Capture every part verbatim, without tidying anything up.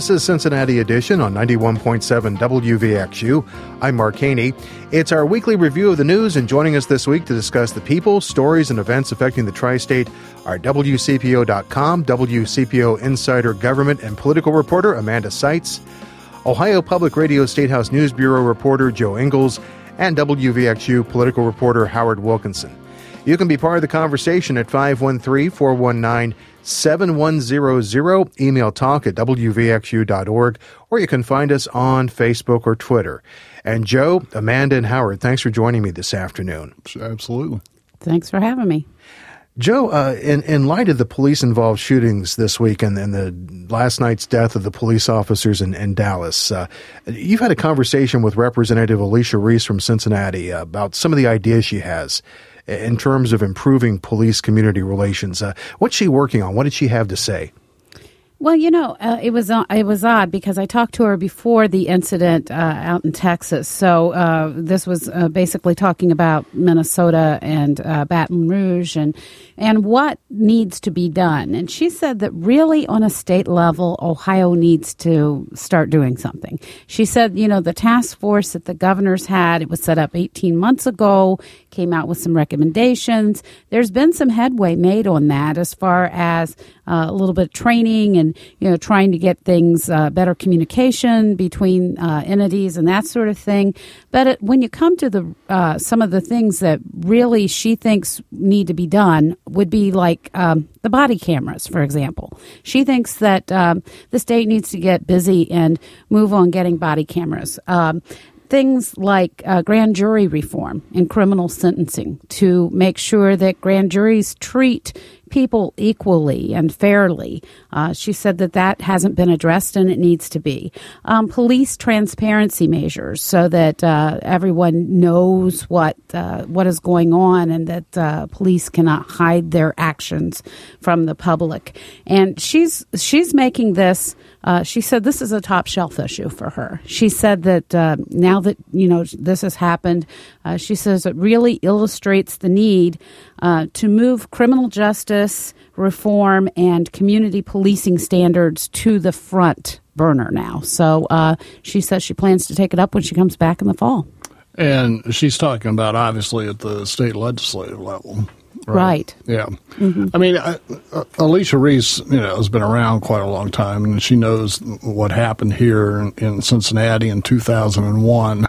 This is Cincinnati Edition on ninety-one point seven W V X U. I'm Mark Haney. It's our weekly review of the news, and joining us this week to discuss the people, stories, and events affecting the tri-state are W C P O dot com, W C P O Insider Government and Political reporter Amanda Seitz, Ohio Public Radio Statehouse News Bureau reporter Joe Ingles, and W V X U political reporter Howard Wilkinson. You can be part of the conversation at five one three, four one nine, seven one zero zero, email talk at W V X U dot org, or you can find us on Facebook or Twitter. And Joe, Amanda, and Howard, thanks for joining me this afternoon. Absolutely. Thanks for having me. Joe, uh, in, in light of the police-involved shootings this week and, and the last night's death of the police officers in, in Dallas, uh, you've had a conversation with Representative Alicia Reese from Cincinnati uh, about some of the ideas she has in terms of improving police-community relations. Uh, what's she working on? What did she have to say? Well, you know, uh, it was uh, it was odd because I talked to her before the incident uh, out in Texas. So uh, this was uh, basically talking about Minnesota and uh, Baton Rouge and and what needs to be done. And she said that really on a state level, Ohio needs to start doing something. She said, you know, the task force that the governors had, it was set up eighteen months ago, came out with some recommendations. There's been some headway made on that as far as uh, a little bit of training and, you know, trying to get things, uh, better communication between uh, entities and that sort of thing. But it, when you come to the uh, some of the things that really she thinks need to be done would be like um, the body cameras, for example. She thinks that um, the state needs to get busy and move on getting body cameras. Um, Things like uh, grand jury reform in criminal sentencing to make sure that grand juries treat people equally and fairly. Uh, she said that that hasn't been addressed and it needs to be. Um, police transparency measures so that uh, everyone knows what uh, what is going on and that uh, police cannot hide their actions from the public. And she's she's making this. Uh, she said this is a top shelf issue for her. She said that uh, now that, you know, this has happened, uh, she says it really illustrates the need uh, to move criminal justice reform and community policing standards to the front burner now. So uh, she says she plans to take it up when she comes back in the fall. And she's talking about, obviously, at the state legislative level. Right. right. Yeah. Mm-hmm. I mean, I, uh, Alicia Reese, you know, has been around quite a long time, and she knows what happened here in, in Cincinnati in two thousand one.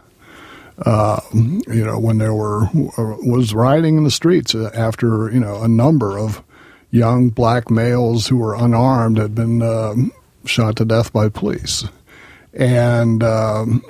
Uh, you know, when there were uh, was rioting in the streets after, you know, a number of young black males who were unarmed had been uh, shot to death by police, and um,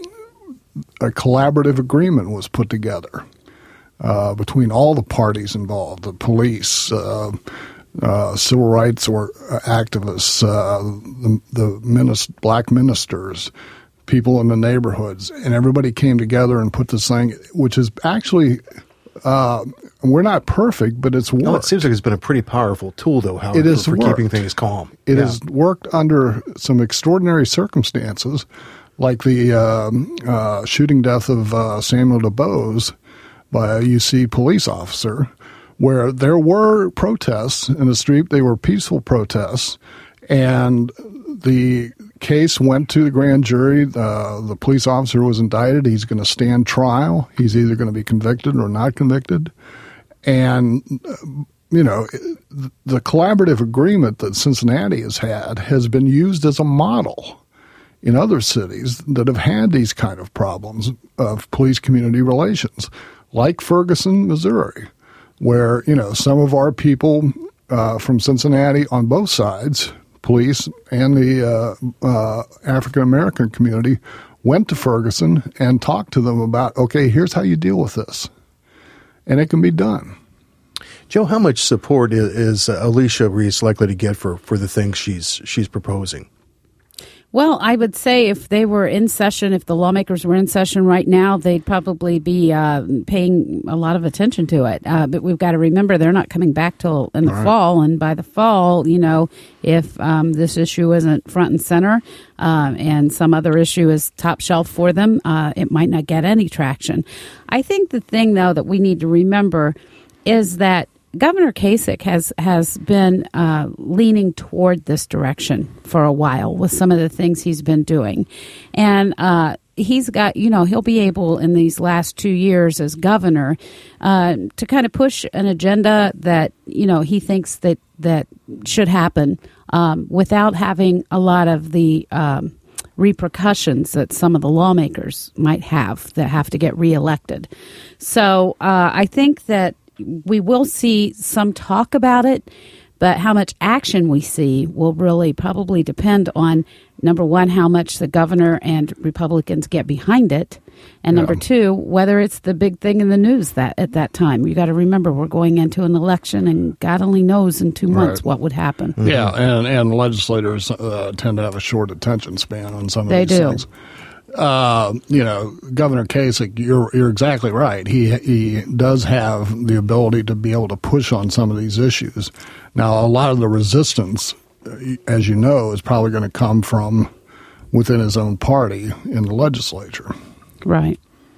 a collaborative agreement was put together. Uh, between all the parties involved, the police, uh, uh, civil rights or activists, uh, the, the minist- black ministers, people in the neighborhoods, and everybody came together and put this thing, which is actually, uh, we're not perfect, but it's worked. No, it seems like it's been a pretty powerful tool, though, Howard, it is for, for worked. keeping things calm. It yeah. has worked under some extraordinary circumstances, like the um, uh, shooting death of uh, Samuel DuBose by a U C police officer, where there were protests in the street. They were peaceful protests, and the case went to the grand jury. Uh, the police officer was indicted. He's going to stand trial. He's either going to be convicted or not convicted. And, you know, the collaborative agreement that Cincinnati has had has been used as a model in other cities that have had these kind of problems of police-community relations, like Ferguson, Missouri, where, you know, some of our people uh, from Cincinnati on both sides, police and the uh, uh, African-American community, went to Ferguson and talked to them about, okay, here's how you deal with this. And it can be done. Joe, how much support is, is Alicia Reese likely to get for, for the things she's she's proposing? Well, I would say if they were in session, if the lawmakers were in session right now, they'd probably be uh, paying a lot of attention to it. Uh, but we've got to remember they're not coming back till in the All fall. Right. And by the fall, you know, if um, this issue isn't front and center uh, and some other issue is top shelf for them, uh, it might not get any traction. I think the thing, though, that we need to remember is that Governor Kasich has has been uh, leaning toward this direction for a while with some of the things he's been doing, and uh, he's got you know he'll be able in these last two years as governor uh, to kind of push an agenda that you know he thinks that that should happen um, without having a lot of the um, repercussions that some of the lawmakers might have that have to get reelected. So uh, I think that we will see some talk about it, but how much action we see will really probably depend on, number one, how much the governor and Republicans get behind it, and number yeah. two, whether it's the big thing in the news that at that time. You got to remember we're going into an election, and God only knows in two months right. what would happen. Mm-hmm. Yeah, and, and legislators uh, tend to have a short attention span on some of they these do. things. Uh, you know, Governor Kasich, you're you're exactly right. He he does have the ability to be able to push on some of these issues. Now, a lot of the resistance, as you know, is probably going to come from within his own party in the legislature. Right.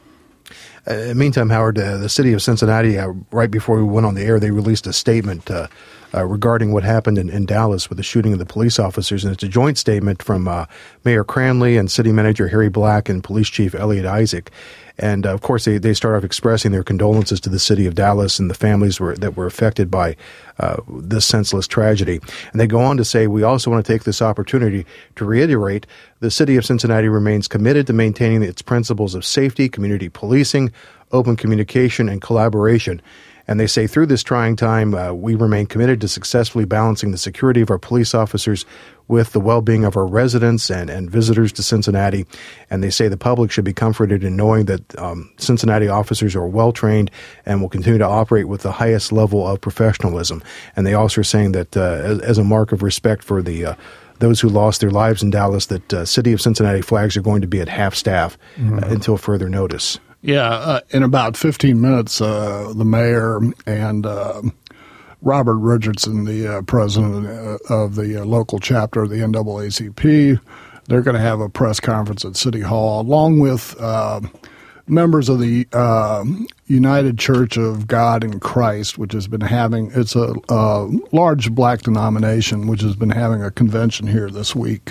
Uh, in the meantime, Howard, uh, the city of Cincinnati, uh, right before we went on the air, they released a statement uh, uh, regarding what happened in, in Dallas with the shooting of the police officers. And it's a joint statement from uh, Mayor Cranley and City Manager Harry Black and Police Chief Elliot Isaac. And, uh, of course, they, they start off expressing their condolences to the city of Dallas and the families were, that were affected by uh, this senseless tragedy. And they go on to say, we also want to take this opportunity to reiterate the city of Cincinnati remains committed to maintaining its principles of safety, community policing, open communication, and collaboration. And they say through this trying time, uh, we remain committed to successfully balancing the security of our police officers with the well-being of our residents and, and visitors to Cincinnati. And they say the public should be comforted in knowing that um, Cincinnati officers are well-trained and will continue to operate with the highest level of professionalism. And they also are saying that uh, as, as a mark of respect for the uh, those who lost their lives in Dallas, that uh, City of Cincinnati flags are going to be at half-staff mm-hmm. uh, until further notice. Yeah, uh, in about fifteen minutes, uh, the mayor and uh, Robert Richardson, the uh, president of the uh, local chapter of the N double A C P, they're going to have a press conference at City Hall, along with uh, members of the uh, United Church of God in Christ, which has been having, it's a, a large black denomination, which has been having a convention here this week.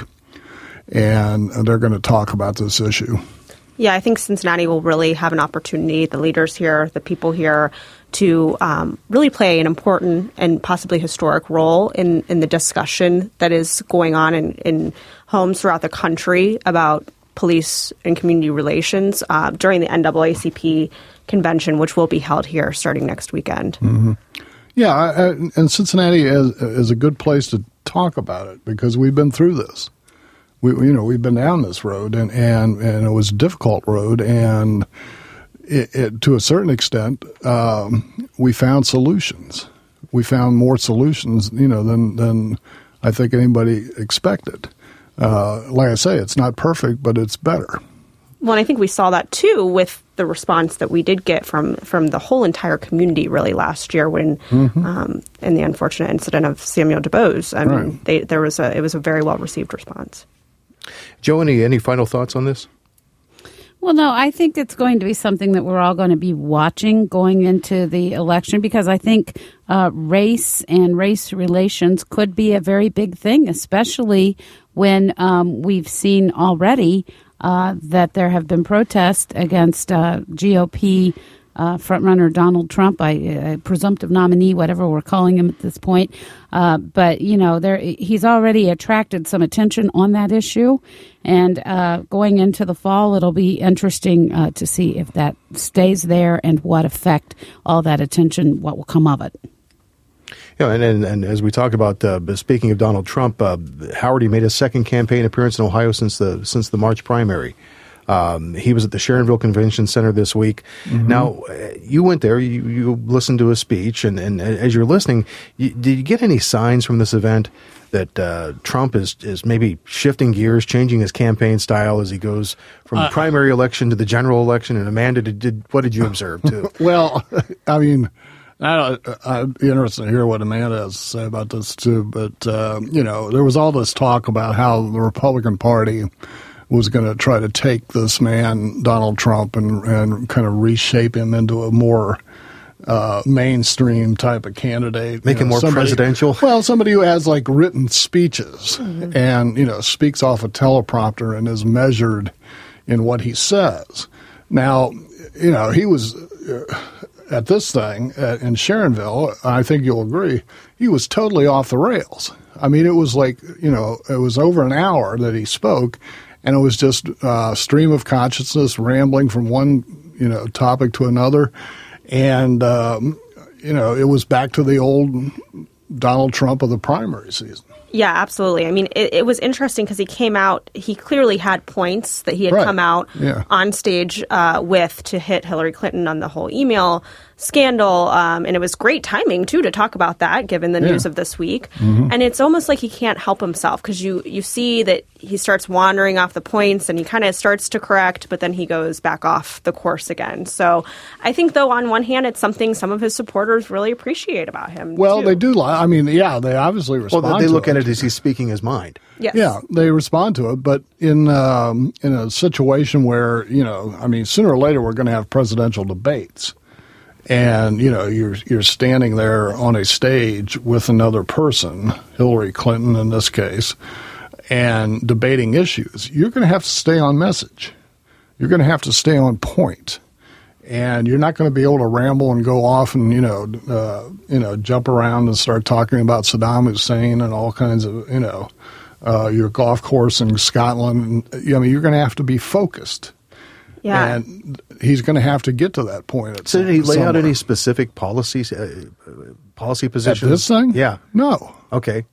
And they're going to talk about this issue. Yeah, I think Cincinnati will really have an opportunity, the leaders here, the people here, to um, really play an important and possibly historic role in, in the discussion that is going on in, in homes throughout the country about police and community relations uh, during the N double A C P convention, which will be held here starting next weekend. Mm-hmm. Yeah, I, and Cincinnati is, is a good place to talk about it because we've been through this. We, you know, we've been down this road, and, and, and it was a difficult road, and it, it, to a certain extent, um, we found solutions. We found more solutions, you know, than than I think anybody expected. Uh, like I say, it's not perfect, but it's better. Well, and I think we saw that too with the response that we did get from from the whole entire community really last year when, mm-hmm. um, in the unfortunate incident of Samuel DuBose. I right. mean, they, there was a it was a very well received response. Joe, any, any final thoughts on this? Well, no, I think it's going to be something that we're all going to be watching going into the election because I think uh, race and race relations could be a very big thing, especially when um, we've seen already uh, that there have been protests against uh, G O P Uh, frontrunner Donald Trump, I, uh, presumptive nominee, whatever we're calling him at this point. Uh, but, you know, there he's already attracted some attention on that issue. And uh, going into the fall, it'll be interesting uh, to see if that stays there and what effect all that attention, what will come of it. Yeah, and, and, and as we talked about, uh, speaking of Donald Trump, uh, Howard, he made his second campaign appearance in Ohio since the since the March primary. Um, he was at the Sharonville Convention Center this week. Mm-hmm. Now, you went there, you, you listened to his speech, and, and as you're listening, you, did you get any signs from this event that uh, Trump is, is maybe shifting gears, changing his campaign style as he goes from uh, the primary election to the general election? And Amanda, did, did what did you observe, too? Well, I mean, I, I'd be interested to hear what Amanda has to say about this, too. But, uh, you know, there was all this talk about how the Republican Party was going to try to take this man, Donald Trump, and, and kind of reshape him into a more uh, mainstream type of candidate. Make you him know, more somebody, presidential? Well, somebody who has like written speeches mm-hmm. and, you know, speaks off a teleprompter and is measured in what he says. Now, you know, he was uh, at this thing at, in Sharonville, I think you'll agree, he was totally off the rails. I mean, it was like, you know, it was over an hour that he spoke, and it was just uh, stream of consciousness, rambling from one, you know, topic to another. And, um, you know, it was back to the old Donald Trump of the primary season. Yeah, absolutely. I mean, it, it was interesting because he came out, he clearly had points that he had right. come out yeah. on stage uh, with to hit Hillary Clinton on the whole email scandal. Um, and it was great timing, too, to talk about that, given the yeah. news of this week. Mm-hmm. And it's almost like he can't help himself because you, you see that he starts wandering off the points and he kind of starts to correct, but then he goes back off the course again. So I think, though, on one hand, it's something some of his supporters really appreciate about him. Well, too. they do. I mean, yeah, they obviously respond Well, they look to at it. it as he's speaking his mind. Yes. Yeah, they respond to it. But in um, in a situation where, you know, I mean, sooner or later we're going to have presidential debates. And, you know, you're you're standing there on a stage with another person, Hillary Clinton in this case, and debating issues. You're going to have to stay on message. You're going to have to stay on point. And you're not going to be able to ramble and go off and, you know, uh, you know, jump around and start talking about Saddam Hussein and all kinds of, you know, uh, your golf course in Scotland. I mean, you're going to have to be focused. Yeah. And he's going to have to get to that point. At So some, did he lay somewhere. out any specific policies, uh, policy positions? At this thing? Yeah. No. Okay.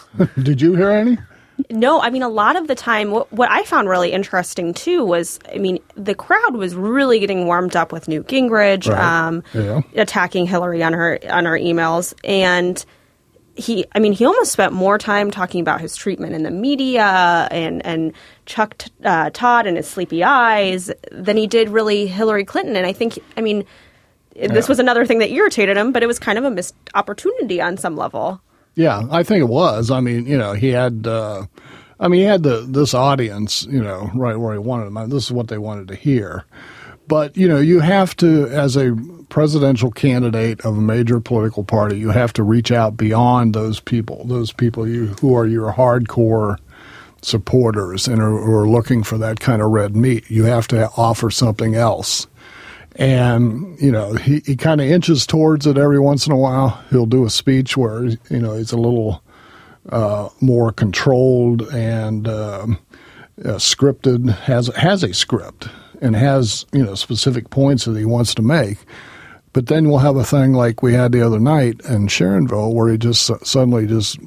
Did you hear any? No, I mean, a lot of the time, what, what I found really interesting, too, was, I mean, the crowd was really getting warmed up with Newt Gingrich, Right. um, Yeah. attacking Hillary on her on her emails. And he, I mean, he almost spent more time talking about his treatment in the media and, and Chuck uh, Todd and his sleepy eyes than he did really Hillary Clinton. And I think, I mean, this Yeah. was another thing that irritated him, but it was kind of a missed opportunity on some level. Yeah, I think it was. I mean, you know, he had, uh, I mean, he had the this audience, you know, right where he wanted them. I mean, this is what they wanted to hear. But, you know, you have to, as a presidential candidate of a major political party, you have to reach out beyond those people, those people you who are your hardcore supporters and are, who are looking for that kind of red meat. You have to offer something else. And, you know, he, he kind of inches towards it every once in a while. He'll do a speech where, you know, he's a little uh, more controlled and uh, uh, scripted, has has a script and has, you know, specific points that he wants to make. But then we'll have a thing like we had the other night in Sharonville where he just uh, suddenly just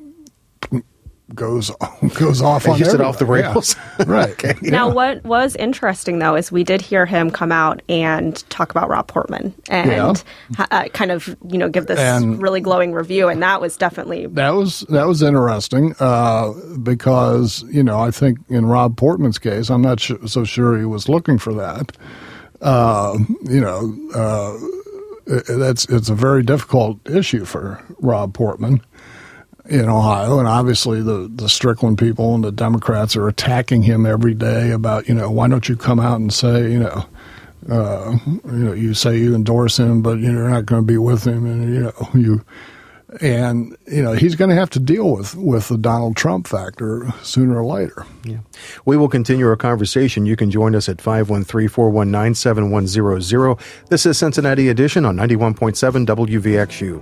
goes goes off on Hits it everything. off the rails. Yeah. Right. Okay. Now, Yeah. what was interesting, though, is we did hear him come out and talk about Rob Portman and Yeah. uh, kind of, you know, give this And- really glowing review. And that was definitely That was that was interesting uh, because, you know, I think in Rob Portman's case, I'm not su- so sure he was looking for that. Uh, you know, uh, it, that's it's a very difficult issue for Rob Portman in Ohio, and obviously the, the Strickland people and the Democrats are attacking him every day about, you know, why don't you come out and say, you know, uh, you know, you say you endorse him, but you're not going to be with him, and you know, you, and you know, he's going to have to deal with with the Donald Trump factor sooner or later. Yeah. We will continue our conversation. You can join us at five one three, four one nine, seven one zero zero. This is Cincinnati Edition on ninety-one point seven W V X U.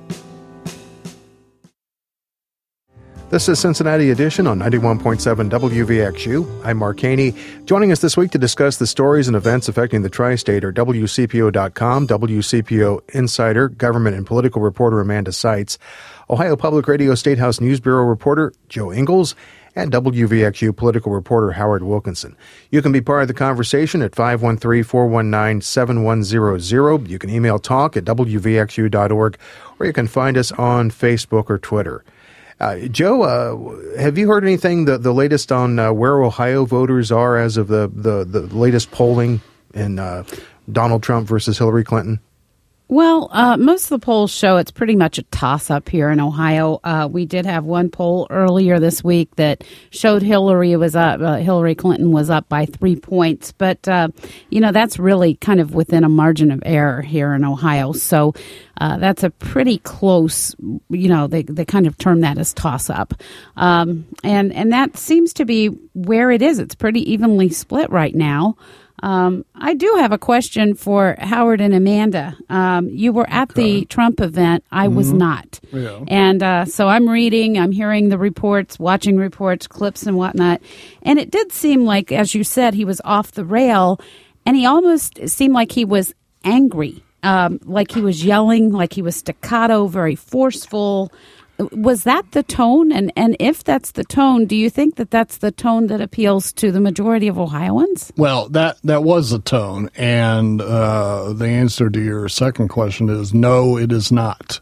This is Cincinnati Edition on ninety-one point seven W V X U. I'm Mark Haney. Joining us this week to discuss the stories and events affecting the tri-state are W C P O dot com, W C P O Insider, government and political reporter Amanda Seitz, Ohio Public Radio State House News Bureau reporter Joe Ingles, and W V X U political reporter Howard Wilkinson. You can be part of the conversation at five one three, four one nine, seven one zero zero. You can email talk at W V X U dot org, or you can find us on Facebook or Twitter. Uh, Joe, uh, have you heard anything, the, the latest on uh, where Ohio voters are as of the, the, the latest polling in uh, Donald Trump versus Hillary Clinton? Well, uh, most of the polls show it's pretty much a toss-up here in Ohio. Uh, we did have one poll earlier this week that showed Hillary was up. Uh, Hillary Clinton was up by three points, but uh, you know that's really kind of within a margin of error here in Ohio. So uh, that's a pretty close. You know, they they kind of term that as toss-up, um, and and that seems to be where it is. It's pretty evenly split right now. Um, I do have a question for Howard and Amanda. Um, you were at okay. the Trump event. I mm-hmm. was not. Yeah. And uh, so I'm reading, I'm hearing the reports, watching reports, clips and whatnot. And it did seem like, as you said, he was off the rail. And he almost seemed like he was angry, um, like he was yelling, like he was staccato, very forceful. Was that the tone? And, and if that's the tone, do you think that that's the tone that appeals to the majority of Ohioans? Well, that, that was the tone. And uh, the answer to your second question is no, it is not.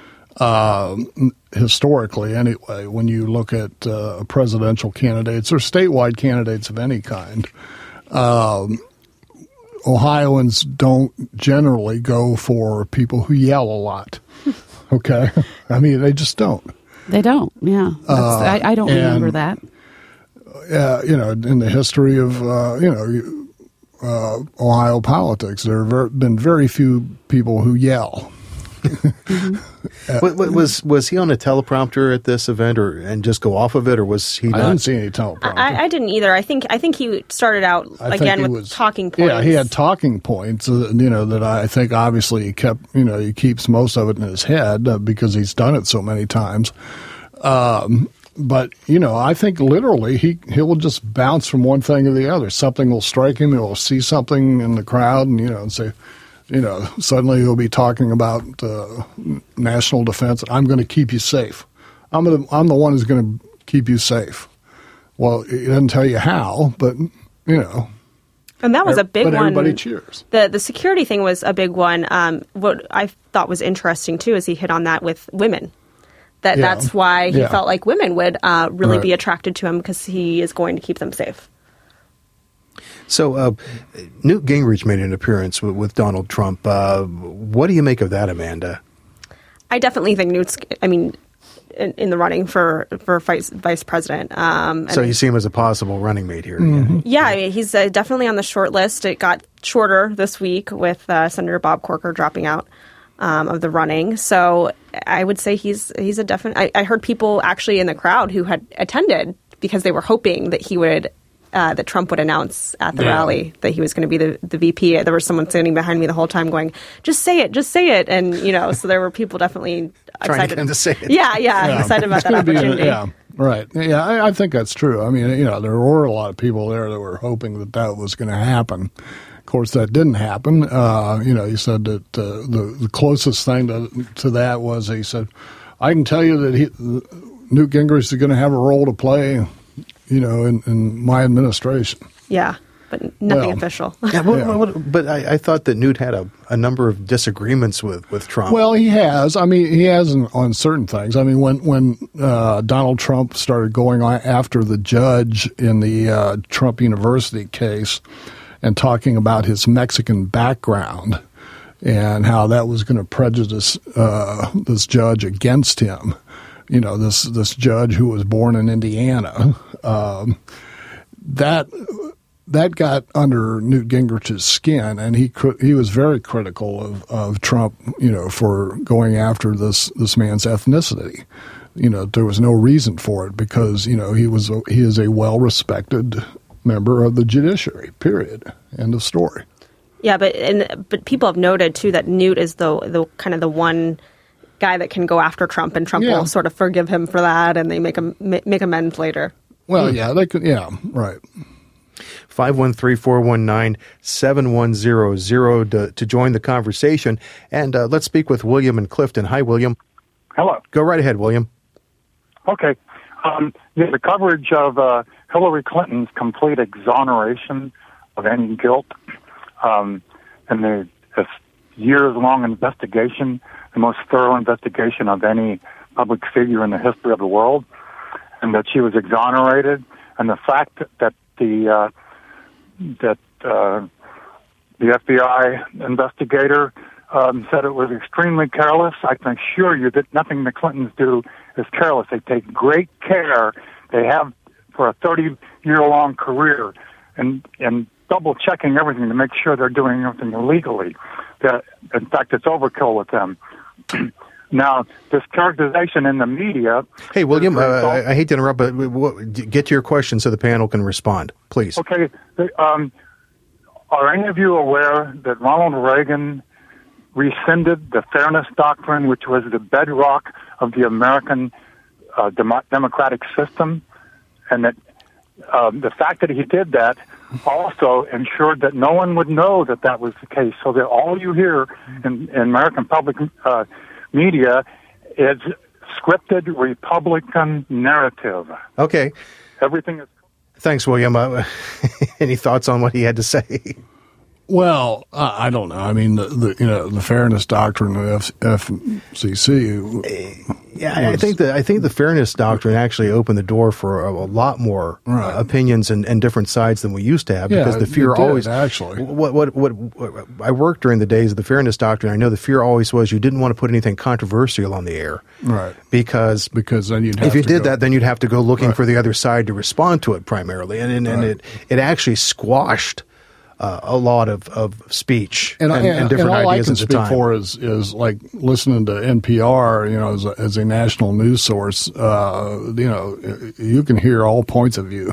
Uh, historically, anyway, when you look at uh, presidential candidates or statewide candidates of any kind, um, Ohioans don't generally go for people who yell a lot. Okay, I mean they just don't. They don't. Yeah, uh, I, I don't and, remember that. Yeah, uh, you know, in the history of uh, you know uh, Ohio politics, there have ver- been very few people who yell. mm-hmm. uh, was, was was he on a teleprompter at this event, or and just go off of it, or was he? Not? I didn't see any teleprompter. I, I didn't either. I think I think he started out I again with was, talking points. Yeah, he had talking points. Uh, you know that I think obviously he kept. You know he keeps most of it in his head uh, because he's done it so many times. Um, but you know, I think literally he he will just bounce from one thing to the other. Something will strike him. He'll see something in the crowd, and you know, and say. You know, suddenly he'll be talking about uh, national defense. I'm going to keep you safe. I'm gonna, I'm the one who's going to keep you safe. Well, he doesn't tell you how, but you know. And that was a big but one. Everybody cheers. The the security thing was a big one. Um, what I thought was interesting too is he hit on that with women. That yeah. that's why he yeah. felt like women would uh, really right. be attracted to him because he is going to keep them safe. So uh, Newt Gingrich made an appearance with, with Donald Trump. Uh, what do you make of that, Amanda? I definitely think Newt's, I mean, in, in the running for, for vice, vice president. Um, so you see him as a possible running mate here. Mm-hmm. Yeah, I mean, he's uh, definitely on the short list. It got shorter this week with uh, Senator Bob Corker dropping out um, of the running. So I would say he's he's a definite. I, I heard people actually in the crowd who had attended because they were hoping that he would Uh, that Trump would announce at the yeah. rally that he was going to be the, the V P. There was someone standing behind me the whole time going, just say it, just say it. And, you know, so there were people definitely Trying excited. to get him to say it. Yeah, yeah, yeah. excited about that Be, opportunity. yeah, right. Yeah, I, I think that's true. I mean, you know, there were a lot of people there that were hoping that that was going to happen. Of course, that didn't happen. Uh, you know, he said that uh, the, the closest thing to, to that was he said, I can tell you that he, Newt Gingrich is going to have a role to play, you know, in, in my administration. Yeah, but nothing well, official. Yeah, what, yeah. what, but I, I thought that Newt had a, a number of disagreements with, with Trump. Well, he has. I mean, he has on, on certain things. I mean, when when uh, Donald Trump started going on after the judge in the uh, Trump University case and talking about his Mexican background and how that was going to prejudice uh, this judge against him, you know, this this judge who was born in Indiana, um, that that got under Newt Gingrich's skin, and he he was very critical of, of Trump, you know, for going after this this man's ethnicity. You know, there was no reason for it because, you know, he was a, he is a well-respected member of the judiciary, period. End of story. Yeah, but and but people have noted too that Newt is the the kind of the one guy that can go after Trump, and Trump yeah. will sort of forgive him for that, and they make a, make amends later. Well, yeah, they could. Yeah, right. five one three, four one nine, seven one zero zero to, to join the conversation. And uh, let's speak with William in Clifton. Hi, William. Hello. Go right ahead, William. Okay. Um, yeah, the coverage of uh, Hillary Clinton's complete exoneration of any guilt um, and the uh, years-long investigation, the most thorough investigation of any public figure in the history of the world, and that she was exonerated, and the fact that the uh, that uh, the F B I investigator um, said it was extremely careless. I can assure you that nothing the Clintons do is careless. They take great care. They have for a thirty-year-long career, and and double checking everything to make sure they're doing everything legally. That, in fact, it's overkill with them. Now, this characterization in the media... Hey, William, uh, I, I hate to interrupt, but what, get to your question so the panel can respond, please. Okay. Um, are any of you aware that Ronald Reagan rescinded the Fairness Doctrine, which was the bedrock of the American uh, dem- democratic system? And that um, the fact that he did that also ensured that no one would know that that was the case, so that all you hear in, in American public uh, media is scripted Republican narrative. Okay. Everything is... Thanks, William. Uh, any thoughts on what he had to say? Well, uh, I don't know. I mean, the, the you know the Fairness Doctrine of F C C. Yeah, I think the I think the Fairness Doctrine actually opened the door for a, a lot more right. uh, opinions and, and different sides than we used to have. Yeah, because the fear it did, always actually. What, what what what I worked during the days of the Fairness Doctrine. I know the fear always was you didn't want to put anything controversial on the air, right? Because because then you'd have if you to did go, that, then you'd have to go looking right. for the other side to respond to it primarily, and and, and right. it it actually squashed. Uh, a lot of, of speech and, and, and, and different and all ideas I can at the speak time. for is is like listening to N P R, you know, as a, as a national news source. Uh, you know, you can hear all points of view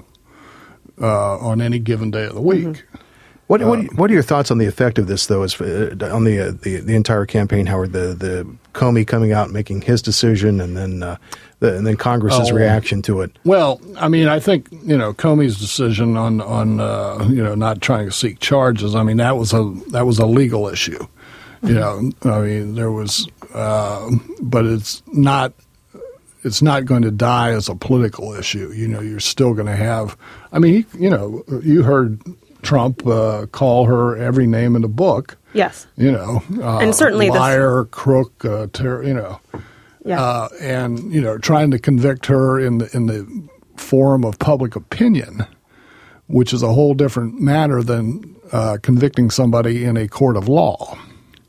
uh, on any given day of the week. Mm-hmm. What what, Um, what are your thoughts on the effect of this, though, as, uh, on the, uh, the the entire campaign, Howard? The the Comey coming out and making his decision, and then uh, the, and then Congress's Oh, reaction to it. Well, I mean, I think you know Comey's decision on on uh, you know not trying to seek charges. I mean, that was a that was a legal issue. You know, I mean, there was, uh, but it's not. It's not going to die as a political issue. You know, you're still going to have. I mean, he, you know, you heard Trump uh, call her every name in the book. Yes. You know, uh, and certainly liar, this- crook, uh, ter- you know. Yeah. Uh, and you know, trying to convict her in the in the forum of public opinion, which is a whole different matter than uh, convicting somebody in a court of law.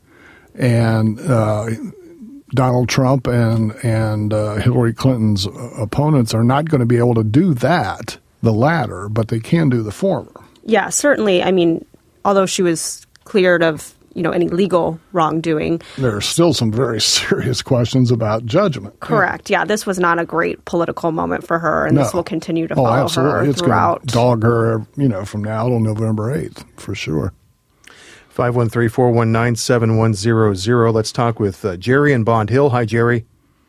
And uh, Donald Trump and and uh, Hillary Clinton's opponents are not going to be able to do that, the latter, but they can do the former. Yeah, certainly. I mean, although she was cleared of, you know, any legal wrongdoing, there are still some very serious questions about judgment. Correct. Yeah, this was not a great political moment for her, and No. this will continue to Oh, follow absolutely. her It's throughout. going to dog her, you know, from now till November eighth, for sure. five one three, four one nine, seven one zero zero. Let's talk with uh, Jerry in Bond Hill. Hi, Jerry.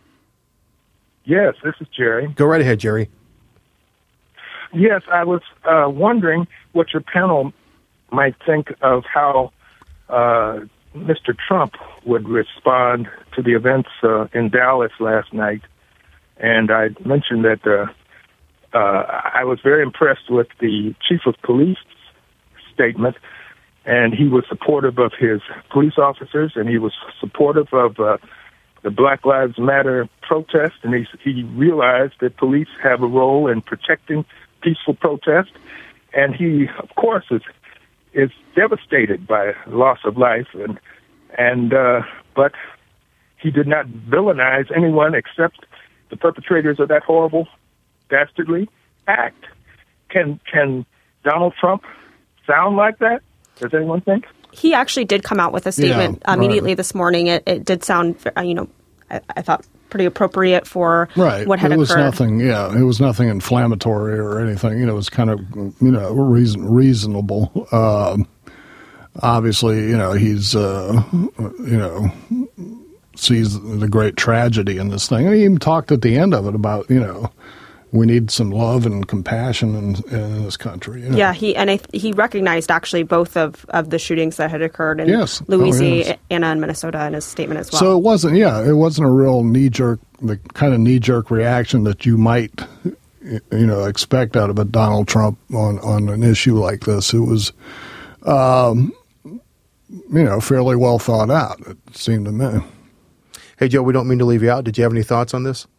Yes, this is Jerry. Go right ahead, Jerry. Yes, I was uh, wondering what your panel might think of how uh, Mister Trump would respond to the events uh, in Dallas last night. And I mentioned that uh, uh, I was very impressed with the chief of police statement, and he was supportive of his police officers, and he was supportive of uh, the Black Lives Matter protest, and he, he realized that police have a role in protecting peaceful protest, and he, of course, is is devastated by loss of life, and and uh, but he did not villainize anyone except the perpetrators of that horrible, dastardly act. Can can Donald Trump sound like that? Does anyone think? He actually did come out with a statement Yeah, immediately right. this morning. It, it did sound, uh, you know, I, I thought pretty appropriate for Right. what had it was occurred. nothing, yeah, it was nothing inflammatory or anything. You know, it was kind of, you know, reason, reasonable. Um, obviously, you know, he's, uh, you know, sees the great tragedy in this thing. And he even talked at the end of it about, you know, we need some love and compassion in, in this country. You know? Yeah, he and I, he recognized actually both of, of the shootings that had occurred in Yes. Louisiana Oh, yes. and Minnesota in his statement as well. So it wasn't, yeah, it wasn't a real knee-jerk, the kind of knee-jerk reaction that you might, you know, expect out of a Donald Trump on, on an issue like this. It was, um, you know, fairly well thought out, it seemed to me. Hey, Joe, we don't mean to leave you out. Did you have any thoughts on this?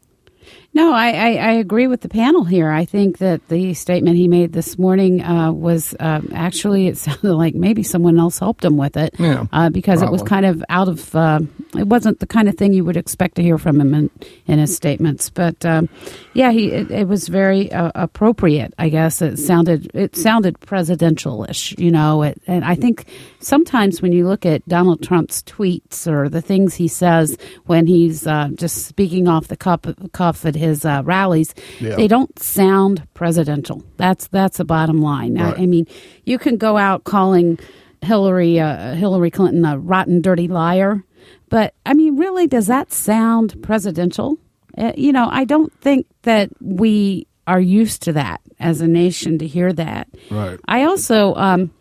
No, I, I, I agree with the panel here. I think that the statement he made this morning uh, was uh, actually, it sounded like maybe someone else helped him with it yeah, uh, because probably. it was kind of out of, uh, it wasn't the kind of thing you would expect to hear from him in, in his statements. But um, yeah, he it, it was very uh, appropriate, I guess. It sounded it sounded presidential-ish, you know. It, and I think sometimes when you look at Donald Trump's tweets or the things he says when he's uh, just speaking off the cuff, cuff at his uh, rallies, yeah. they don't sound presidential. That's that's the bottom line. Right. I, I mean, you can go out calling Hillary uh, Hillary Clinton a rotten, dirty liar, but I mean, really, does that sound presidential? Uh, you know, I don't think that we are used to that as a nation to hear that. Right. I also, um,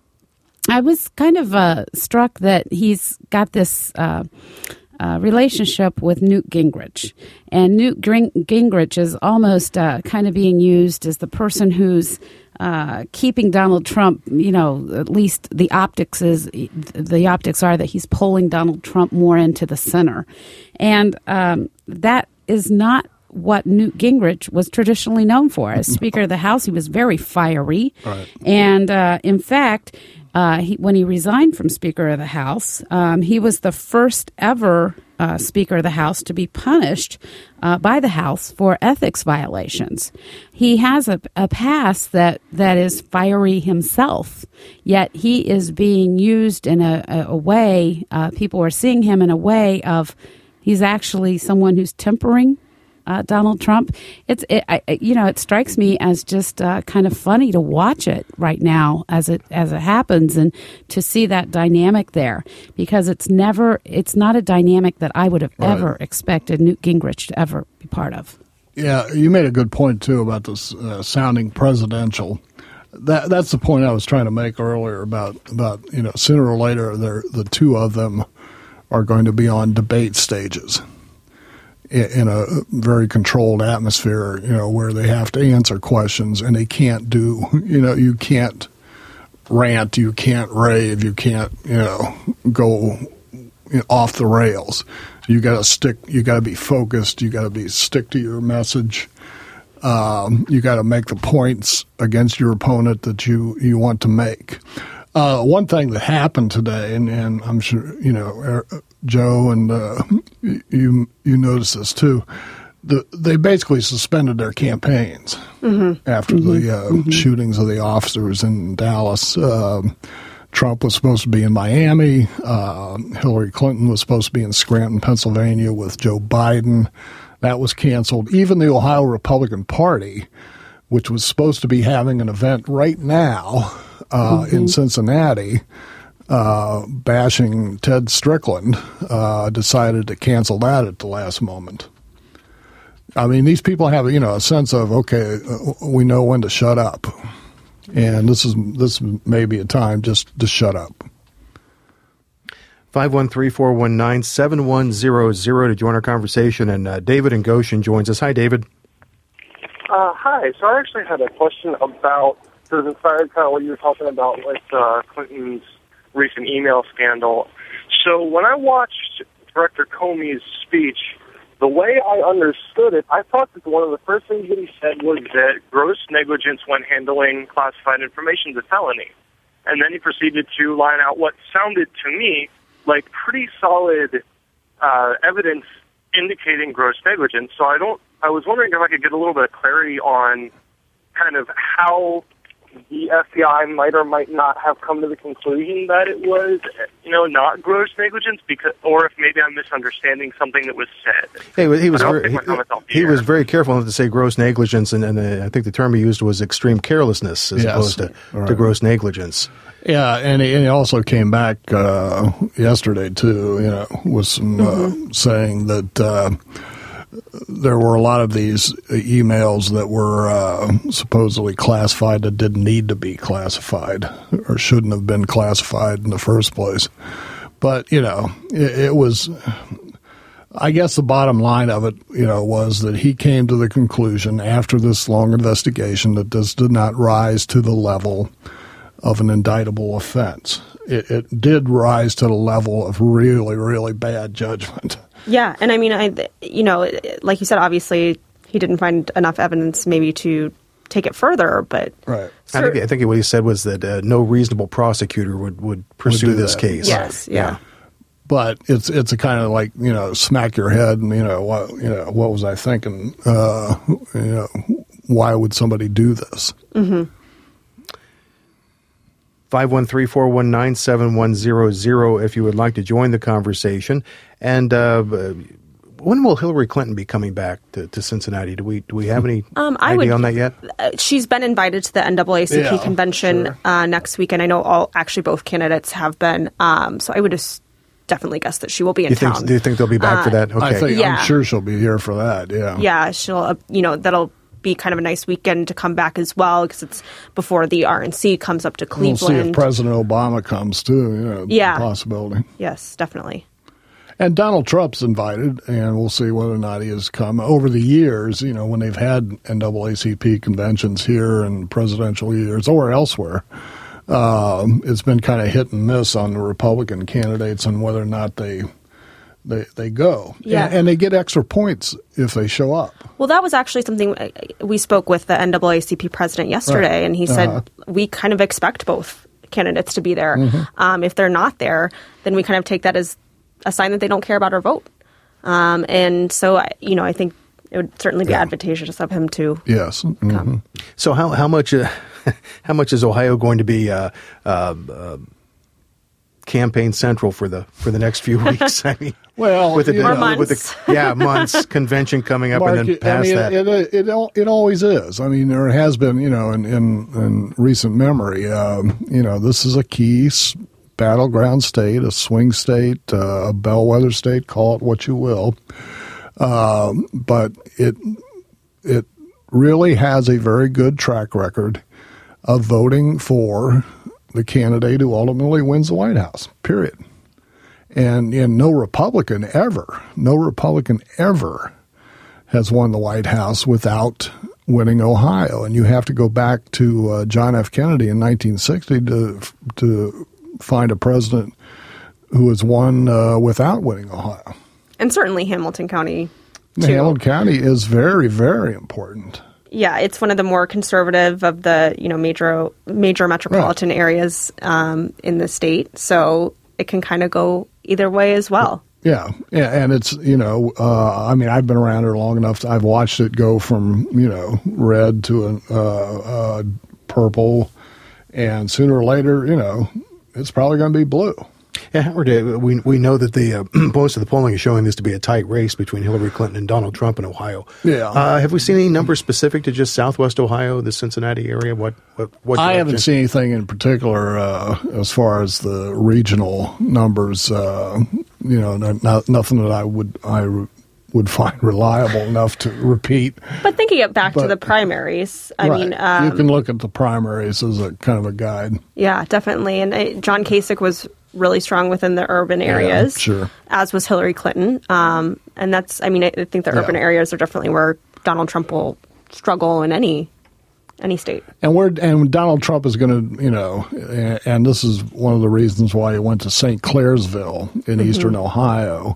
I was kind of uh, struck that he's got this. Uh, Uh, relationship with Newt Gingrich. And Newt Gingrich is almost uh, kind of being used as the person who's uh, keeping Donald Trump, you know, at least the optics is the optics are that he's pulling Donald Trump more into the center. And um, that is not what Newt Gingrich was traditionally known for. As Speaker of the House, he was very fiery. Right. And uh, in fact, Uh, he, when he resigned from Speaker of the House, um, he was the first ever uh, Speaker of the House to be punished uh, by the House for ethics violations. He has a, a past that, that is fiery himself, yet he is being used in a, a, a way, uh, people are seeing him in a way of he's actually someone who's tempering Uh, Donald Trump. It's it, I, you know it strikes me as just uh, kind of funny to watch it right now as it as it happens and to see that dynamic there, because it's never it's not a dynamic that I would have Right. ever expected Newt Gingrich to ever be part of. Yeah, you made a good point too about this uh, sounding presidential. That that's the point I was trying to make earlier about about you know sooner or later they're, the two of them are going to be on debate stages in a very controlled atmosphere, you know, where they have to answer questions and they can't do, you know, you can't rant, you can't rave, you can't, you know, go you know, off the rails. You got to stick, you got to be focused, you got to be stick to your message. Um, you got to make the points against your opponent that you, you want to make. Uh, one thing that happened today, and, and I'm sure, you know, Joe and uh, you you noticed this too, the, they basically suspended their campaigns mm-hmm. after mm-hmm. the uh, mm-hmm. shootings of the officers in Dallas. Um, Trump was supposed to be in Miami. Uh, Hillary Clinton was supposed to be in Scranton, Pennsylvania with Joe Biden. That was canceled. Even the Ohio Republican Party, which was supposed to be having an event right now, Uh, mm-hmm. in Cincinnati, uh, bashing Ted Strickland, uh, decided to cancel that at the last moment. I mean, these people have, you know, a sense of, okay, uh, we know when to shut up. And this is this may be a time just to shut up. five one three, four one nine, seven one zero zero to join our conversation. And uh, David in Goshen joins us. Hi, David. Uh, hi. So I actually had a question about, sort of inspired kind of what you were talking about with uh, Clinton's recent email scandal. So when I watched Director Comey's speech, the way I understood it, I thought that one of the first things that he said was that gross negligence when handling classified information is a felony. And then he proceeded to line out what sounded to me like pretty solid uh, evidence indicating gross negligence. So I don't. I was wondering if I could get a little bit of clarity on kind of how the F B I might or might not have come to the conclusion that it was, you know, not gross negligence, because, or if maybe I'm misunderstanding something that was said. Hey, he was very, he, he was very careful not to say gross negligence, and, and uh, I think the term he used was extreme carelessness as yes. opposed to, right. to gross negligence. Yeah, and he, and he also came back uh, yesterday too, you know, with some mm-hmm. uh, saying that. Uh, There were a lot of these emails that were uh, supposedly classified that didn't need to be classified or shouldn't have been classified in the first place. But, you know, it, it was, I guess the bottom line of it, you know, was that he came to the conclusion after this long investigation that this did not rise to the level of an indictable offense. It, it did rise to the level of really, really bad judgment. Yeah, and I mean, I, you know, like you said, obviously he didn't find enough evidence maybe to take it further. But right. I think, I think what he said was that uh, no reasonable prosecutor would, would pursue Would do this that. case. yes, Right. yeah. But it's it's a kind of like, you know, smack your head and, you know, what, you know, what was I thinking? Uh, you know, why would somebody do this? Mm-hmm. five one three, four one nine, seven one zero zero if you would like to join the conversation. And uh, when will Hillary Clinton be coming back to, to Cincinnati? Do we do we have any Um, I idea would- on that yet? Uh, she's been invited to the N double A C P Yeah, convention sure. uh, next week, and I know all actually both candidates have been. Um, so I would just definitely guess that she will be in Do you town. think, do you think they'll be back for Uh, that? Okay. I think Yeah. I'm sure she'll be here for that. Yeah. yeah, she'll. Uh, you know, that'll be kind of a nice weekend to come back as well because it's before the R N C comes up to We'll see if Cleveland. President Obama comes too. You know, Yeah. possibility. Yes, definitely. And Donald Trump's invited, and we'll see whether or not he has come. Over the years, you know, when they've had N double A C P conventions here and presidential years or elsewhere, um, it's been kind of hit and miss on the Republican candidates on whether or not they they they go. Yeah. And, and they get extra points if they show up. Well, that was actually something uh, we spoke with the N double A C P president yesterday, Right. and he said Uh-huh. we kind of expect both candidates to be there. Mm-hmm. Um, if they're not there, then we kind of take that as a sign that they don't care about our vote. Um, and so, I- you know, I think it would certainly be Yeah. advantageous of him to Yes. Mhm. come. So how how much uh, how much is Ohio going to be uh, uh, uh, campaign central for the for the next few weeks? I mean, Well, with the, you Or know, with months. the yeah months convention coming up Mark, and then I past mean, that. It, it, it, al- it always is. I mean, there has been, you know, in, in, in recent memory, um, you know, this is a key s- battleground state, a swing state, uh, a bellwether state, call it what you will. Um, but it it really has a very good track record of voting for the candidate who ultimately wins the White House, period. And, and no Republican ever, no Republican ever has won the White House without winning Ohio. And you have to go back to uh, John F. Kennedy in nineteen sixty to to find a president who has won uh, without winning Ohio. And certainly Hamilton County, too. Hamilton County is very, very important. Yeah, it's one of the more conservative of the, you know, major major metropolitan areas um, in the state. So it can kind of go either way as well. Yeah, yeah, and it's, you know, uh, I mean, I've been around here long enough. To, I've watched it go from, you know, red to a uh, uh, purple, and sooner or later, you know, it's probably going to be blue. Yeah, Howard, uh, we we know that the uh, most of the polling is showing this to be a tight race between Hillary Clinton and Donald Trump in Ohio. Yeah. Uh, have we seen any numbers specific to just Southwest Ohio, the Cincinnati area? What what? what I direction? haven't seen anything in particular uh, as far as the regional numbers. Uh, you know, not, not, nothing that I would I re- would find reliable enough to repeat. But thinking it back to But- the primaries, I Right. mean, um, you can look at the primaries as a kind of a guide. yeah, definitely. And uh, John Kasich was really strong within the urban areas, sure. as was Hillary Clinton. Um, and that's, I mean, I, I think the Yeah. urban areas are definitely where Donald Trump will struggle in any any state. And we're and Donald Trump is going to, you know, and, and this is one of the reasons why he went to Saint Clairsville in Mm-hmm. eastern Ohio.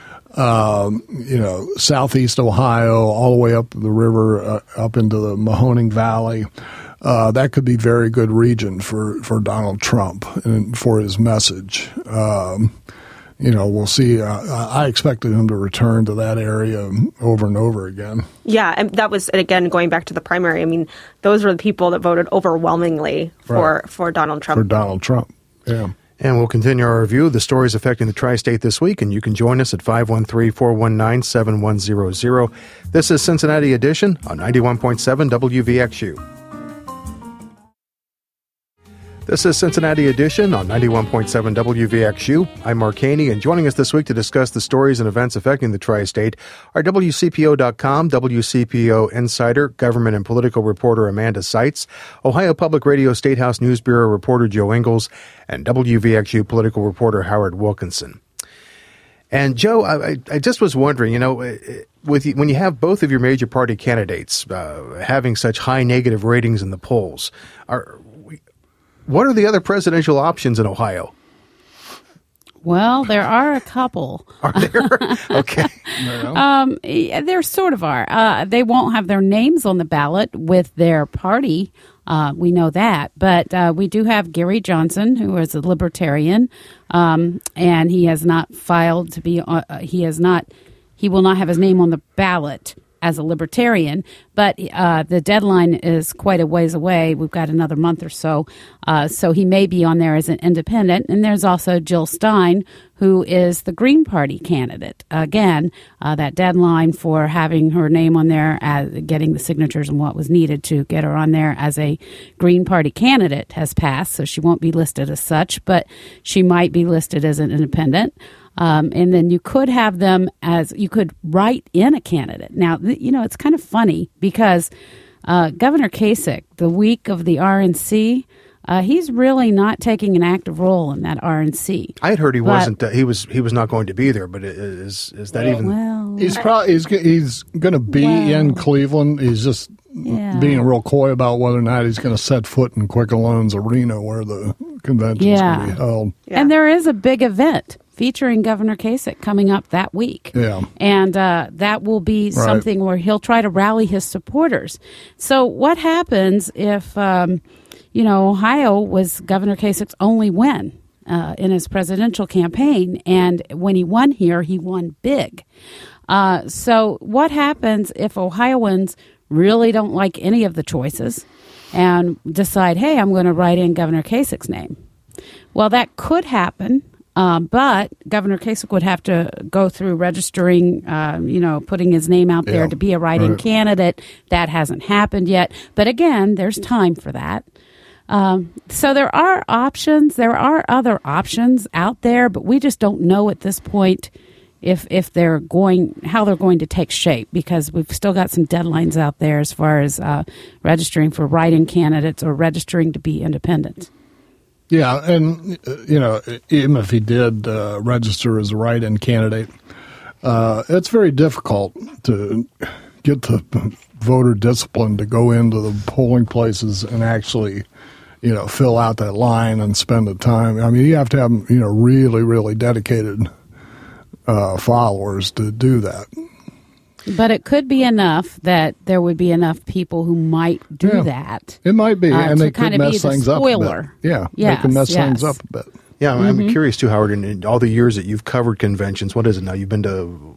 Um, you know, southeast Ohio, all the way up the river, uh, up into the Mahoning Valley. Uh, that could be very good region for, for Donald Trump and for his message. Um, you know, we'll see. Uh, I expected him to return to that area over and over again. Yeah, and that was, and again, going back to the primary, I mean, those were the people that voted overwhelmingly for, Right. for Donald Trump. For Donald Trump, yeah. And we'll continue our review of the stories affecting the tri-state this week, and you can join us at five one three, four one nine, seven one zero zero. This is Cincinnati Edition on ninety-one point seven W V X U. This is Cincinnati Edition on ninety-one point seven W V X U. I'm Mark Haney, and joining us this week to discuss the stories and events affecting the tri-state are W C P O dot com, W C P O insider, government and political reporter Amanda Seitz, Ohio Public Radio State House News Bureau reporter Joe Ingles, and W V X U political reporter Howard Wilkinson. And Joe, I, I just was wondering, you know, with when you have both of your major party candidates uh, having such high negative ratings in the polls, are what are the other presidential options in Ohio? Well, there are a couple. Are there? Okay. um, yeah, there sort of are. Uh, they won't have their names on the ballot with their party. Uh, we know that. But uh, we do have Gary Johnson, who is a libertarian, um, and he has not filed to be, uh, he has not, he will not have his name on the ballot as a libertarian, but uh, the deadline is quite a ways away. We've got another month or so. Uh, so he may be on there as an independent. And there's also Jill Stein, who is the Green Party candidate. Again, uh, that deadline for having her name on there, as getting the signatures and what was needed to get her on there as a Green Party candidate has passed. So she won't be listed as such, but she might be listed as an independent. Um, and then you could have them as, you could write in a candidate. Now, th- you know, it's kind of funny because uh, Governor Kasich, the week of the R N C, uh, he's really not taking an active role in that R N C. I had heard he but, wasn't. Uh, he was. He was not going to be there. But is is that well, even? Well, he's probably he's he's going to be well, in Cleveland. He's just yeah. being real coy about whether or not he's going to set foot in Quicken Loans Arena where the convention's yeah. going to be held. Yeah. And there is a big event featuring Governor Kasich coming up that week. Yeah. And uh, that will be right. something where he'll try to rally his supporters. So what happens if, um, you know, Ohio was Governor Kasich's only win uh, in his presidential campaign, and when he won here, he won big. Uh, so what happens if Ohioans really don't like any of the choices and decide, hey, I'm going to write in Governor Kasich's name? Well, that could happen. Um, but Governor Kasich would have to go through registering, uh, you know, putting his name out there yeah, to be a write-in right. candidate. That hasn't happened yet. But again, there's time for that. Um, so there are options. There are other options out there, but we just don't know at this point if if they're going, how they're going to take shape, because we've still got some deadlines out there as far as uh, registering for write-in candidates or registering to be independent. Yeah, and, uh, you know, even if he did uh, register as a write-in candidate, uh, it's very difficult to get the voter discipline to go into the polling places and actually, you know, fill out that line and spend the time. I mean, you have to have, you know, really, really dedicated uh, followers to do that. But it could be enough that there would be enough people who might do yeah, that. It might be, uh, and they could mess things up a bit. Yeah, yes, they can mess yes. things up a bit. Yeah, Mm-hmm. I'm curious too, Howard. In, in all the years that you've covered conventions, what is it now? You've been to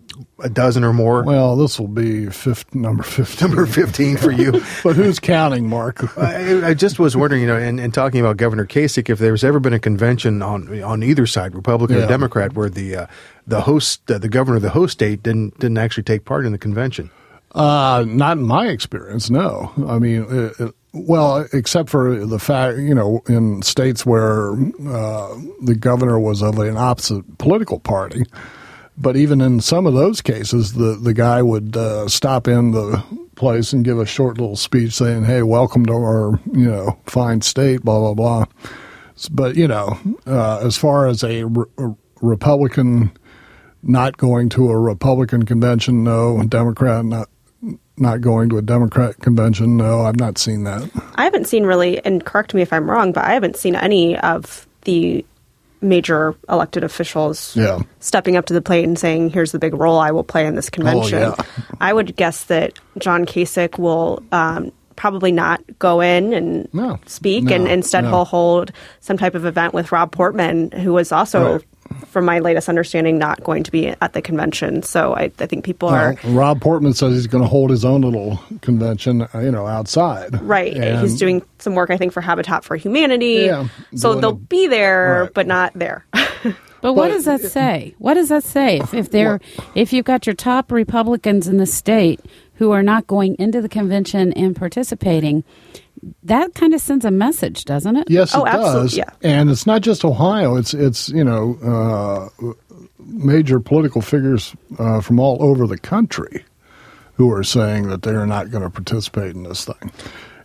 a dozen or more. Well, this will be fifth, number fifteen. Number fifteen for you. But who's counting, Mark? I, I just was wondering, you know, and, and talking about Governor Kasich, if there's ever been a convention on on either side, Republican yeah. or Democrat, where the uh, the host, uh, the governor of the host state, didn't didn't actually take part in the convention. Uh, not in my experience, no. I mean, it, it, well, except for the fact, you know, in states where uh, the governor was of an opposite political party. But even in some of those cases, the, the guy would uh, stop in the place and give a short little speech saying, hey, welcome to our, you know, fine state, blah, blah, blah. But, you know, uh, as far as a, re- a Republican not going to a Republican convention, no. A Democrat not not going to a Democrat convention, no. I've not seen that. I haven't seen really, and correct me if I'm wrong, but I haven't seen any of the major elected officials yeah. stepping up to the plate and saying, here's the big role I will play in this convention. Oh, yeah. I would guess that John Kasich will um, probably not go in and no. speak, no. and instead no. he'll hold some type of event with Rob Portman, who was also, right. from my latest understanding, not going to be at the convention. So I, I think people well, are... Rob Portman says he's going to hold his own little convention, you know, outside. Right. And he's doing some work, I think, for Habitat for Humanity. Yeah, so they'll a, be there, right. but not there. But what does that say? What does that say? If, if they're, if you've got your top Republicans in the state who are not going into the convention and participating, that kind of sends a message, doesn't it? Yes, it oh, absolutely, does. Yeah. And it's not just Ohio. It's, it's you know, uh, major political figures uh, from all over the country who are saying that they're not going to participate in this thing.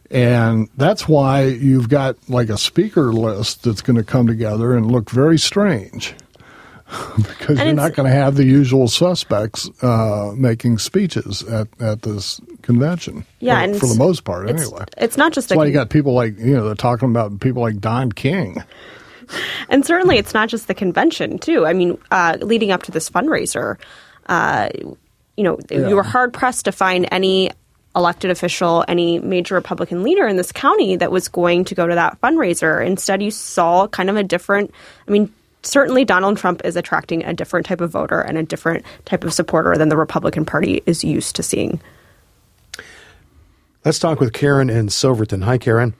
And that's why you've got like a speaker list that's going to come together and look very strange. Because and you're not going to have the usual suspects uh, making speeches at, at this convention. Yeah, for, and for the most part, it's, anyway. It's not just that's a why you got people like, you know, they're talking about people like Don King. And certainly it's not just the convention, too. I mean, uh, leading up to this fundraiser, uh, you know, yeah. you were hard-pressed to find any elected official, any major Republican leader in this county that was going to go to that fundraiser. Instead, you saw kind of a different, I mean, certainly Donald Trump is attracting a different type of voter and a different type of supporter than the Republican Party is used to seeing. Let's talk with Karen in Silverton. Hi, Karen.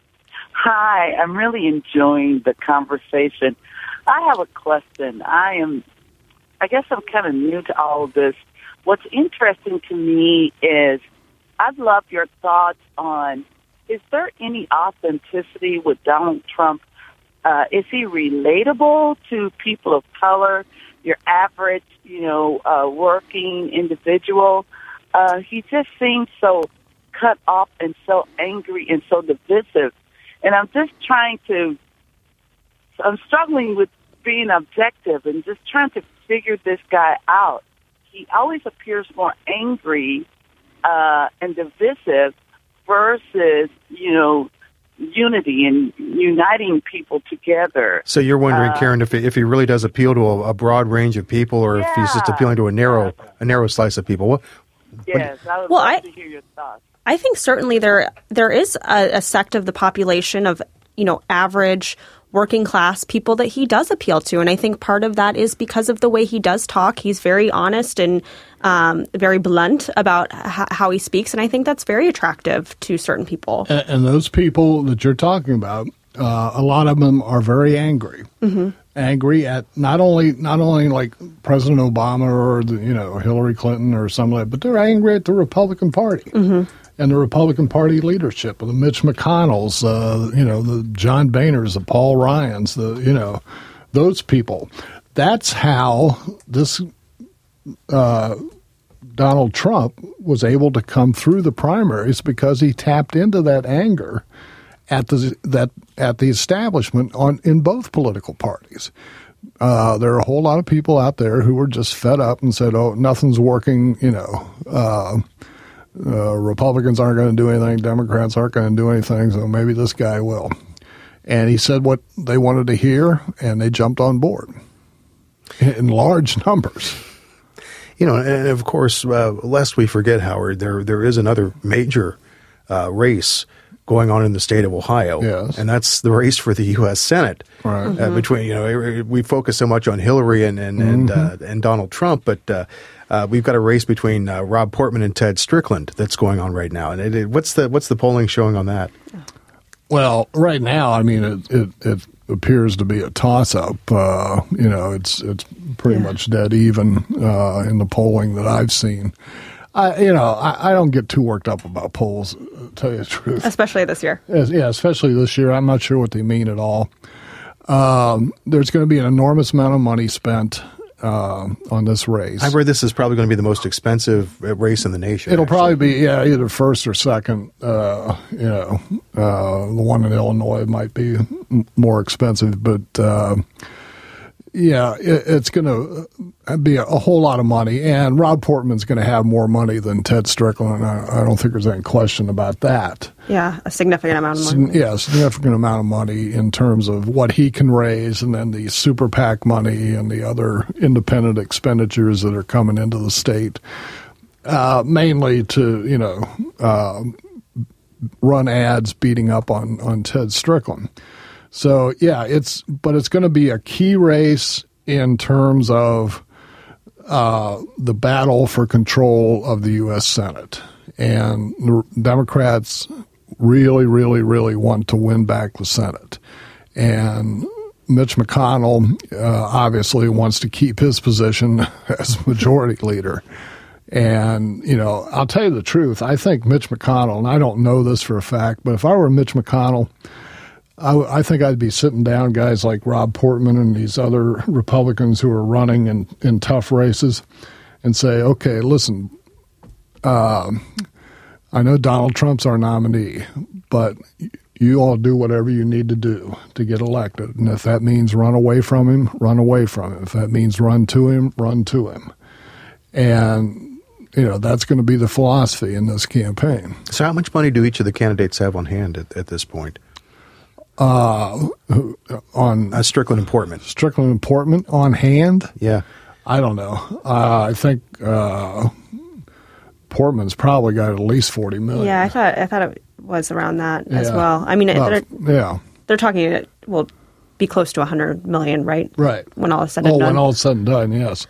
Hi, I'm really enjoying the conversation. I have a question. I am, I guess I'm kind of new to all of this. What's interesting to me is I'd love your thoughts on, is there any authenticity with Donald Trump? Uh, is he relatable to people of color, your average, you know, uh, working individual? Uh, he just seems so cut off and so angry and so divisive. And I'm just trying to, I'm struggling with being objective and just trying to figure this guy out. He always appears more angry uh, and divisive versus, you know, unity and uniting people together. So you're wondering, uh, Karen, if if he really does appeal to a, a broad range of people, or yeah. if he's just appealing to a narrow a narrow slice of people. What, yes, what, I would well, love I, to hear your thoughts. I think certainly there there is a, a sect of the population of, you know, average working class people that he does appeal to. And I think part of that is because of the way he does talk. He's very honest and um, very blunt about h- how he speaks. And I think that's very attractive to certain people. And, and those people that you're talking about, uh, a lot of them are very angry. Mm-hmm. Angry at not only not only like President Obama or the, you know, Hillary Clinton or something like that, but they're angry at the Republican Party. Mm-hmm. And the Republican Party leadership, the Mitch McConnells, uh, you know, the John Boehners, the Paul Ryans, the, you know, those people. That's how this uh, Donald Trump was able to come through the primaries, because he tapped into that anger at the that at the establishment on in both political parties. Uh, there are a whole lot of people out there who were just fed up and said, "Oh, nothing's working," you know. Uh, Uh, Republicans aren't going to do anything. Democrats aren't going to do anything, so maybe this guy will. And he said what they wanted to hear, and they jumped on board in large numbers. You know, and of course, uh, lest we forget, Howard, there there is another major uh, race going on in the state of Ohio, yes. and that's the race for the U S Senate. Right. Uh, mm-hmm. Between you know, we focus so much on Hillary and and mm-hmm. and, uh, and Donald Trump, but uh, uh, we've got a race between uh, Rob Portman and Ted Strickland that's going on right now. And it, it, what's the what's the polling showing on that? Well, right now, I mean, it it, it appears to be a toss-up. Uh, you know, it's it's pretty yeah. much dead even uh, in the polling that I've seen. I, you know, I, I don't get too worked up about polls, to tell you the truth. Especially this year. As, yeah, especially this year. I'm not sure what they mean at all. Um, there's going to be an enormous amount of money spent uh, on this race. I've heard this is probably going to be the most expensive race in the nation. It'll actually. probably be, yeah, either first or second. Uh, you know, uh, the one in Illinois might be more expensive, but uh, yeah, it, it's going to be a, a whole lot of money. And Rob Portman's going to have more money than Ted Strickland. I, I don't think there's any question about that. Yeah, a significant amount of money. Yeah, a significant amount of money in terms of what he can raise, and then the super PAC money and the other independent expenditures that are coming into the state, uh, mainly to, you know, uh, run ads beating up on, on Ted Strickland. So, yeah, it's but it's going to be a key race in terms of uh, the battle for control of the U S Senate. And the Democrats really, really, really want to win back the Senate. And Mitch McConnell uh, obviously wants to keep his position as majority leader. And, you know, I'll tell you the truth. I think Mitch McConnell, and I don't know this for a fact, but if I were Mitch McConnell, I, I think I'd be sitting down guys like Rob Portman and these other Republicans who are running in, in tough races and say, okay, listen, uh, I know Donald Trump's our nominee, but you all do whatever you need to do to get elected. And if that means run away from him, run away from him. If that means run to him, run to him. And, you know, that's going to be the philosophy in this campaign. So how much money do each of the candidates have on hand at, at this point? uh, on uh, Strickland and Portman. Strickland and Portman on hand. Yeah, I don't know. Uh, I think uh, Portman's probably got at least forty million. Yeah, I thought I thought it was around that yeah. as well. I mean, uh, they're, yeah, they're talking it will be close to a hundred million, right? Right. When all is said and oh, done. when all is said and done, yes.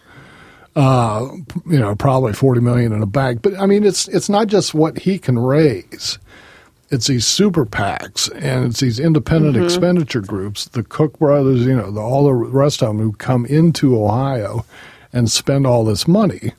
Uh, you know, probably forty million in a bag. But I mean, it's it's not just what he can raise. It's these super PACs and it's these independent mm-hmm. expenditure groups, the Koch brothers, you know, the, all the rest of them who come into Ohio and spend all this money,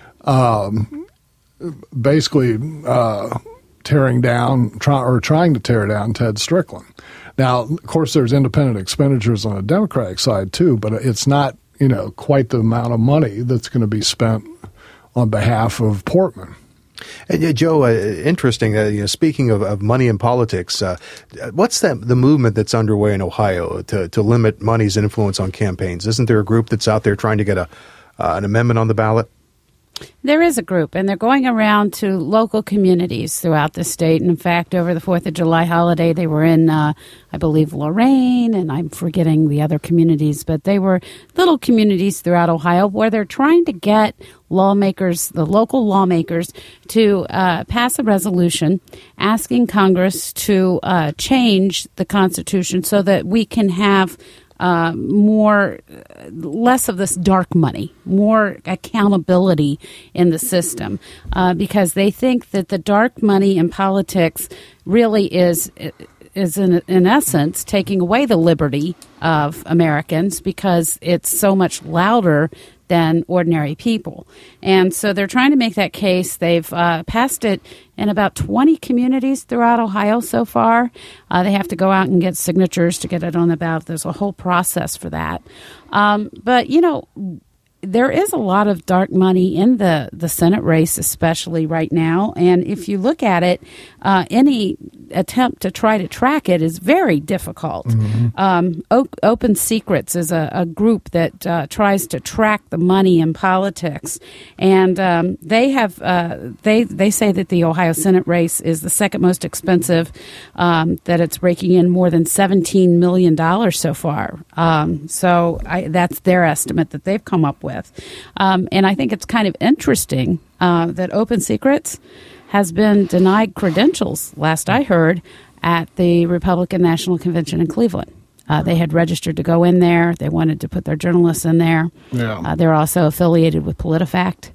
um, basically uh, tearing down try, or trying to tear down Ted Strickland. Now, of course, there's independent expenditures on the Democratic side too, but it's not, you know, quite the amount of money that's going to be spent on behalf of Portman. And, uh, Joe, uh, interesting. Uh, you know, speaking of, of money in politics, uh, what's that the movement that's underway in Ohio to to limit money's influence on campaigns? Isn't there a group that's out there trying to get a uh, an amendment on the ballot? There is a group, and they're going around to local communities throughout the state. And in fact, over the fourth of July holiday, they were in, uh, I believe, Lorain, and I'm forgetting the other communities, but they were little communities throughout Ohio where they're trying to get lawmakers, the local lawmakers, to uh, pass a resolution asking Congress to uh, change the Constitution so that we can have Uh, more, less of this dark money, more accountability in the system, uh, because they think that the dark money in politics really is is in, in essence taking away the liberty of Americans because it's so much louder than ordinary people. And so they're trying to make that case. They've uh, passed it in about twenty communities throughout Ohio so far. Uh, they have to go out and get signatures to get it on the ballot. There's a whole process for that. Um, but, you know, there is a lot of dark money in the, the Senate race, especially right now. And if you look at it, uh, any attempt to try to track it is very difficult. Mm-hmm. Um, o- Open Secrets is a, a group that uh, tries to track the money in politics, and um, they have uh, they they say that the Ohio Senate race is the second most expensive. Um, that it's raking in more than seventeen million dollars so far. Um, so I, that's their estimate that they've come up with, um, and I think it's kind of interesting uh, that Open Secrets has been denied credentials, last I heard, at the Republican National Convention in Cleveland. Uh, they had registered to go in there. They wanted to put their journalists in there. Yeah. Uh, they're also affiliated with PolitiFact.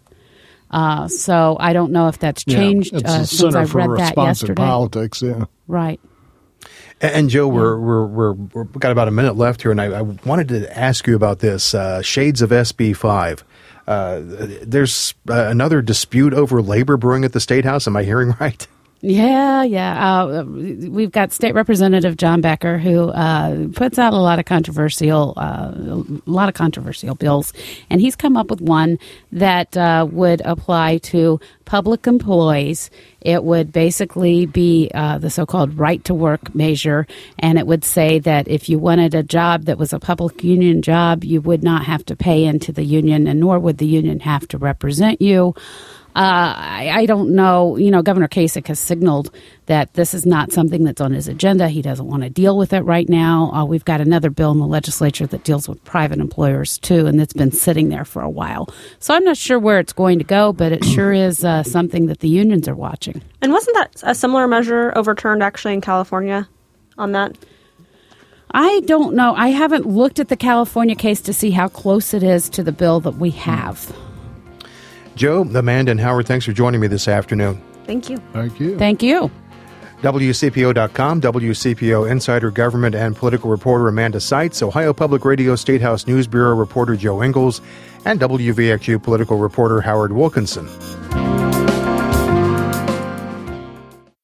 Uh, so I don't know if that's changed yeah, uh, since I read that yesterday. Politics, yeah. Right. And, and Joe, we're, we're, we're, we've got about a minute left here, and I, I wanted to ask you about this, uh, shades of S B five. Uh, there's uh, another dispute over labor brewing at the State House. Am I hearing right? Yeah, yeah. Uh, we've got State Representative John Becker, who uh, puts out a lot of controversial, uh, a lot of controversial bills, and he's come up with one that uh, would apply to public employees. It would basically be uh, the so-called right-to-work measure, and it would say that if you wanted a job that was a public union job, you would not have to pay into the union, and nor would the union have to represent you. Uh, I, I don't know. You know, Governor Kasich has signaled that this is not something that's on his agenda. He doesn't want to deal with it right now. Uh, we've got another bill in the legislature that deals with private employers, too, and it's been sitting there for a while. So I'm not sure where it's going to go, but it sure is uh, something that the unions are watching. And wasn't that a similar measure overturned, actually, in California on that? I don't know. I haven't looked at the California case to see how close it is to the bill that we have. Joe, Amanda, and Howard, thanks for joining me this afternoon. Thank you. Thank you. Thank you. W C P O dot com, W C P O insider government and political reporter Amanda Seitz, Ohio Public Radio State House News Bureau reporter Joe Ingles, and W V X U political reporter Howard Wilkinson.